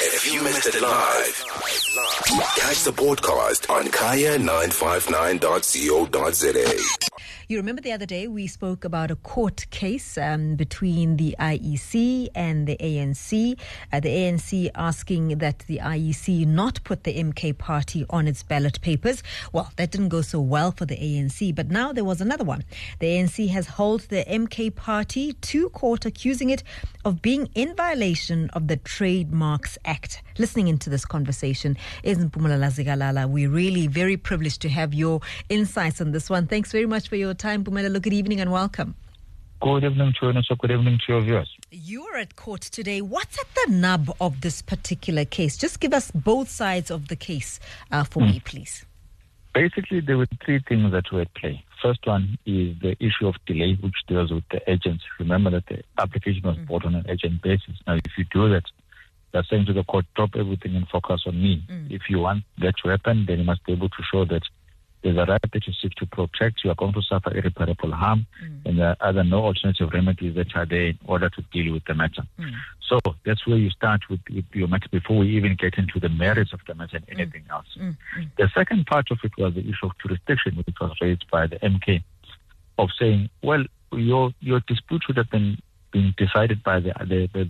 If you missed it live, catch the podcast on kaya959.co.za. You remember the other day we spoke about a court case between the IEC and the ANC. The ANC asking that the IEC not put the MK party on its ballot papers. Well, that didn't go so well for the ANC, but now there was another one. The ANC has hauled the MK party to court, accusing it of being in violation of the Trademarks Act. Listening into this conversation is Mpumelelo Zikalala. We're really very privileged to have your insights on this one. Thanks very much for your time, Mpumelelo. Good evening and welcome. Good evening to you, good evening to your viewers. You're at court today. What's at the nub of this particular case? Just give us both sides of the case for me, please. Basically, there were three things that were at play. First one is the issue of delay, which deals with the agents. Remember that the application was brought on an agent basis. Now, if you do that, they're saying to the court, drop everything and focus on me. If you want that to happen, then you must be able to show that there's a right that you seek to protect. You are going to suffer irreparable harm, and there are other no alternative remedies that are there in order to deal with the matter. So that's where you start with your matter before we even get into the merits of the matter and anything else. The second part of it was the issue of jurisdiction, which was raised by the MK, of saying, well, your dispute should have been decided by the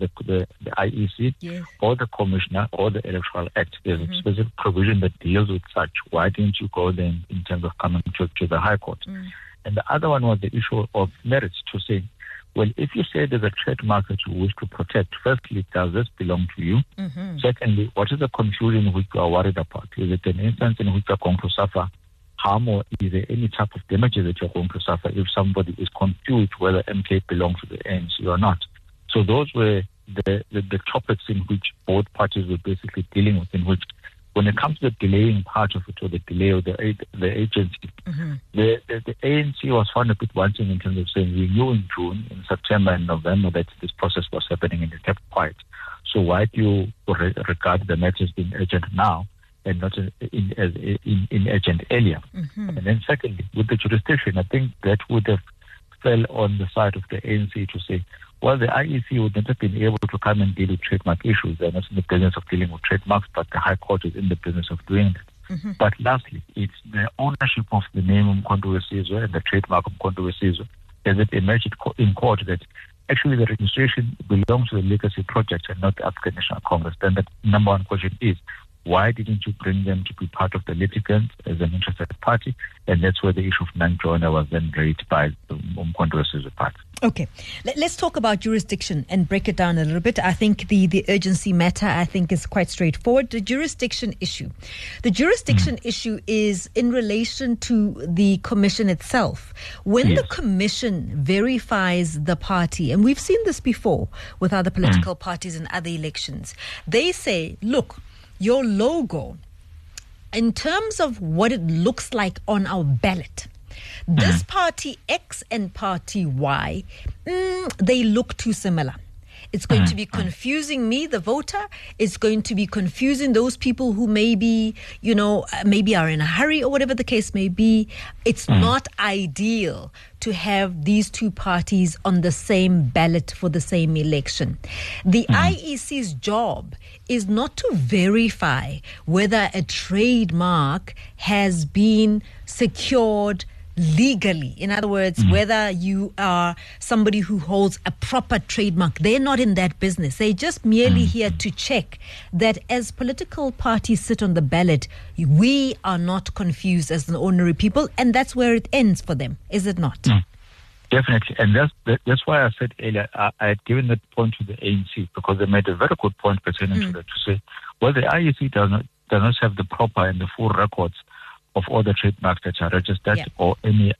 IEC or the Commissioner or the Electoral Act. There's a specific provision that deals with such. Why didn't you go then in terms of coming to the High Court? And the other one was the issue of merits, to say, well, if you say there's a trademark that you wish to protect, firstly, does this belong to you? Secondly, what is the confusion which you are worried about? Is it an instance in which you are going to suffer harm, or is there any type of damages that you're going to suffer if somebody is confused whether MK belongs to the ANC or not? So those were the topics in which both parties were basically dealing with, in which when it comes to the delaying part of it, or the delay of the agency, the ANC was found a bit wanting in terms of saying we knew in June, in September and November that this process was happening and it kept quiet. So why do you regard the matters being urgent now and not in agent earlier? And then secondly, with the jurisdiction, I think that would have fell on the side of the ANC to say, well, the IEC would not have been able to come and deal with trademark issues. They're not in the business of dealing with trademarks, but the High Court is in the business of doing it. But lastly, it's the ownership of the name Umkhonto weSizwe and the trademark Umkhonto weSizwe, as it emerged in court that actually the registration belongs to the Legacy Project and not the African National Congress. Then the number one question is, why didn't you bring them to be part of the litigants as an interested party? And that's where the issue of non-joiner was then raised by the Umkhonto weSizwe party. Okay, let's talk about jurisdiction and break it down a little bit. I think the urgency matter, I think, is quite straightforward. The jurisdiction issue. The jurisdiction issue is in relation to the commission itself. When the commission verifies the party, and we've seen this before with other political parties and other elections, they say, look, your logo, in terms of what it looks like on our ballot, this party X and party Y, they look too similar. It's going to be confusing me, the voter. It's going to be confusing those people who maybe are in a hurry or whatever the case may be. It's not ideal to have these two parties on the same ballot for the same election. The IEC's job is not to verify whether a trademark has been secured legally. In other words, whether you are somebody who holds a proper trademark. They're not in that business. They're just merely here to check that as political parties sit on the ballot, we are not confused as an ordinary people, and that's where it ends for them, is it not? Definitely, and that's why I said earlier, I had given that point to the ANC, because they made a very good point pertaining to that, to say, well, the IEC does not have the proper and the full records of all the trademarks that are registered or any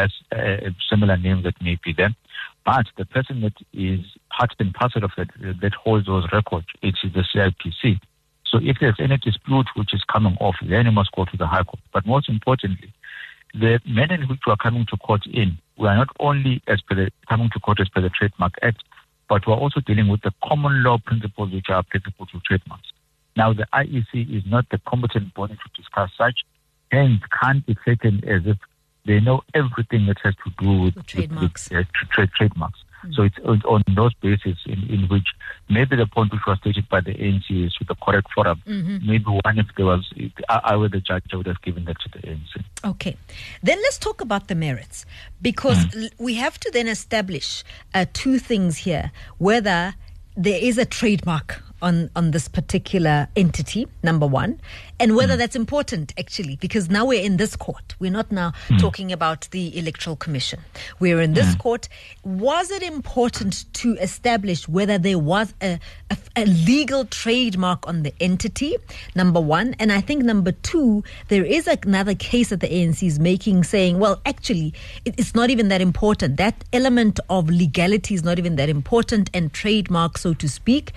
similar names that may be there. But the person that is part and parcel of that holds those records, it is the CIPC. So if there's any dispute which is coming off, then you must go to the High Court. But most importantly, the manner in which we are coming to court we are not only coming to court as per the Trademark Act, but we are also dealing with the common law principles which are applicable to trademarks. Now, the IEC is not the competent body to discuss such, and can't be taken as if they know everything that has to do with trademarks. So it's on those bases in which maybe the point which was stated by the ANC is with the correct forum. Maybe one, if there was, I were the judge, I would have given that to the ANC. Okay. Then let's talk about the merits, because we have to then establish two things here: whether there is a trademark on this particular entity, number one, and whether that's important, actually, because now we're in this court. We're not now talking about the Electoral Commission. We're in this court. Was it important to establish whether there was a legal trademark on the entity, number one? And I think number two, there is another case that the ANC is making, saying, well, actually, it's not even that important. That element of legality is not even that important, and trademark, so to speak.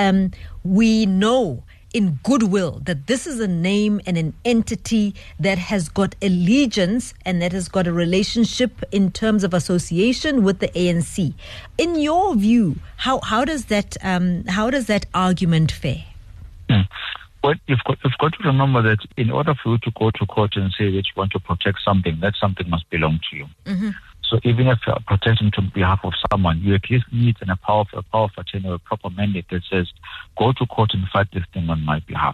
We know in goodwill that this is a name and an entity that has got allegiance and that has got a relationship in terms of association with the ANC. In your view, how does that argument fare? Well, you've got to remember that in order for you to go to court and say that you want to protect something, that something must belong to you. So even if you're protecting on behalf of someone, you at least need a power of attorney or a proper mandate that says, go to court and fight this thing on my behalf.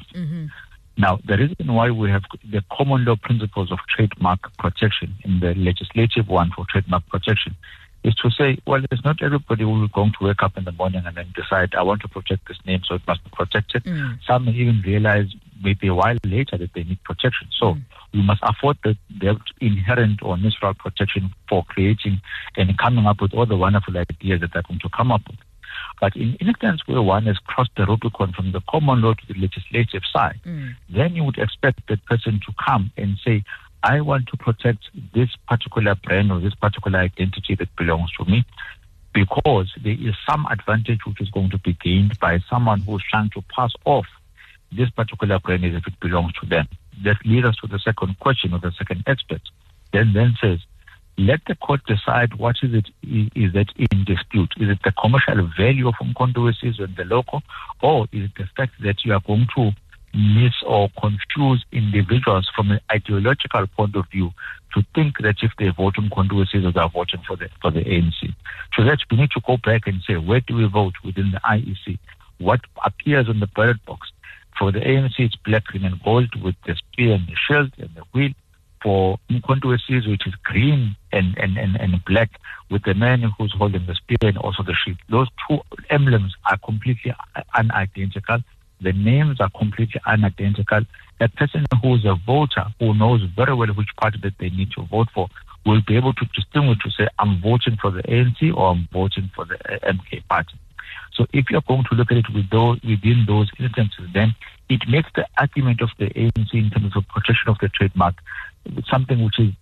Now, the reason why we have the common law principles of trademark protection in the legislative one for trademark protection is to say, well, it's not everybody who is going to wake up in the morning and then decide, I want to protect this name, so it must be protected. Some may even realize maybe a while later that they need protection. So we must afford the inherent or natural protection for creating and coming up with all the wonderful ideas that they're going to come up with. But in instance where one has crossed the Rubicon from the common law to the legislative side, then you would expect that person to come and say, I want to protect this particular brand or this particular identity that belongs to me, because there is some advantage which is going to be gained by someone who's trying to pass off this particular brand as if it belongs to them. That leads us to the second question or the second aspect. Then says, let the court decide what is that in dispute. Is it the commercial value of Umkhonto weSizwe and the local, or is it the fact that you are going to miss or confuse individuals from an ideological point of view to think that if they vote Umkhonto weSizwe, they are voting for the ANC. So that we need to go back and say, where do we vote within the IEC? What appears on the ballot box? For the ANC, it's black, green, and gold with the spear and the shield and the wheel. For Umkhonto weSizwe, which is green and black with the man who's holding the spear and also the shield. Those two emblems are completely unidentical. The names are completely unidentical. A person who is a voter who knows very well which party that they need to vote for will be able to distinguish to say, I'm voting for the ANC or I'm voting for the MK party. So if you're going to look at it within those instances, then it makes the argument of the ANC in terms of protection of the trademark something which is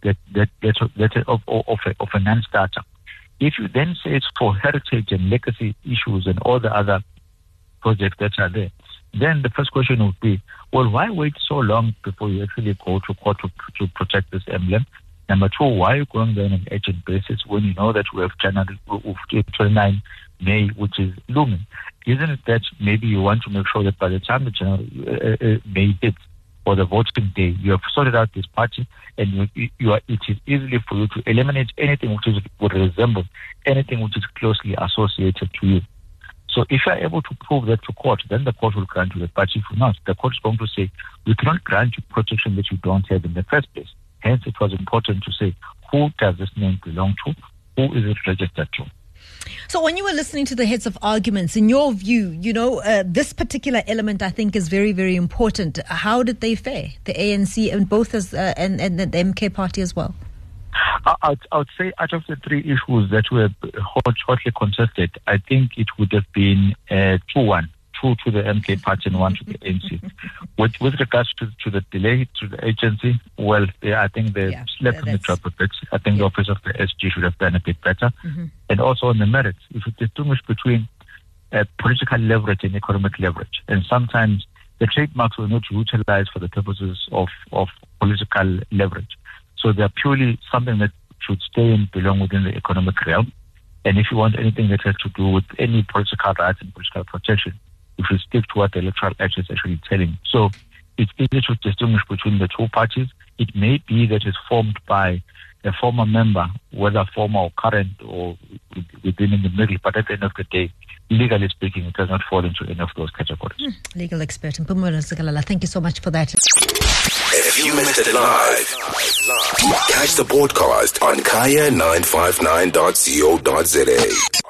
of a non-starter. If you then say it's for heritage and legacy issues and all the other projects that are there, then the first question would be, well, why wait so long before you actually go to court to protect this emblem? Number two, why are you going there on an urgent basis when you know that we have 29 May, which is looming? Isn't it that maybe you want to make sure that by the time the general May hits or the voting day, you have sorted out this party and it is easily for you to eliminate anything which would resemble anything which is closely associated to you. So if you are able to prove that to court, then the court will grant you that. But if not, the court is going to say, we cannot grant you protection that you don't have in the first place. Hence, it was important to say, who does this name belong to? Who is it registered to? So when you were listening to the heads of arguments, in your view, this particular element, I think, is very, very important. How did they fare, the ANC and both and the MK party as well? I would say out of the three issues that were hotly contested, I think it would have been 2-1. 2 to the MK party and 1 to the ANC. With regards to the delay to the agency, well, I think they slept in the trap a bit. I think the office of the SG should have done a bit better. And also on the merits, if you distinguish between political leverage and economic leverage, and sometimes the trademarks were not utilized for the purposes of political leverage. So they are purely something that should stay and belong within the economic realm. And if you want anything that has to do with any political rights and political protection, you should stick to what the Electoral Act is actually telling. So it's easy to distinguish between the two parties. It may be that it's formed by a former member, whether former or current or within in the middle, but at the end of the day, legally speaking, it does not fall into any of those categories. Legal expert Mpumelo Sigalala, thank you so much for that. If you missed it live, catch the podcast on kaya959.co.za.